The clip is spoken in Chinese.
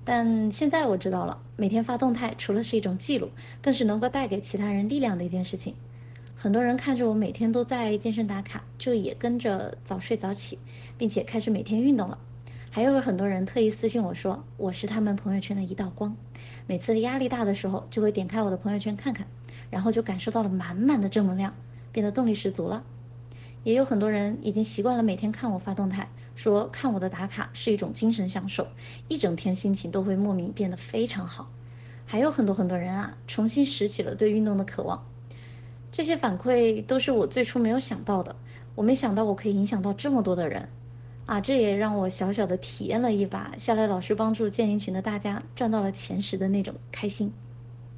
但现在我知道了，每天发动态除了是一种记录，更是能够带给其他人力量的一件事情。很多人看着我每天都在健身打卡，就也跟着早睡早起，并且开始每天运动了。还有很多人特意私信我说，我是他们朋友圈的一道光。每次压力大的时候，就会点开我的朋友圈看看，然后就感受到了满满的正能量，变得动力十足了。也有很多人已经习惯了每天看我发动态，说看我的打卡是一种精神享受，一整天心情都会莫名变得非常好。还有很多人啊，重新拾起了对运动的渴望。这些反馈都是我最初没有想到的，我没想到我可以影响到这么多的人，啊，这也让我小小的体验了一把夏雷老师帮助健身群的大家赚到了前10的那种开心。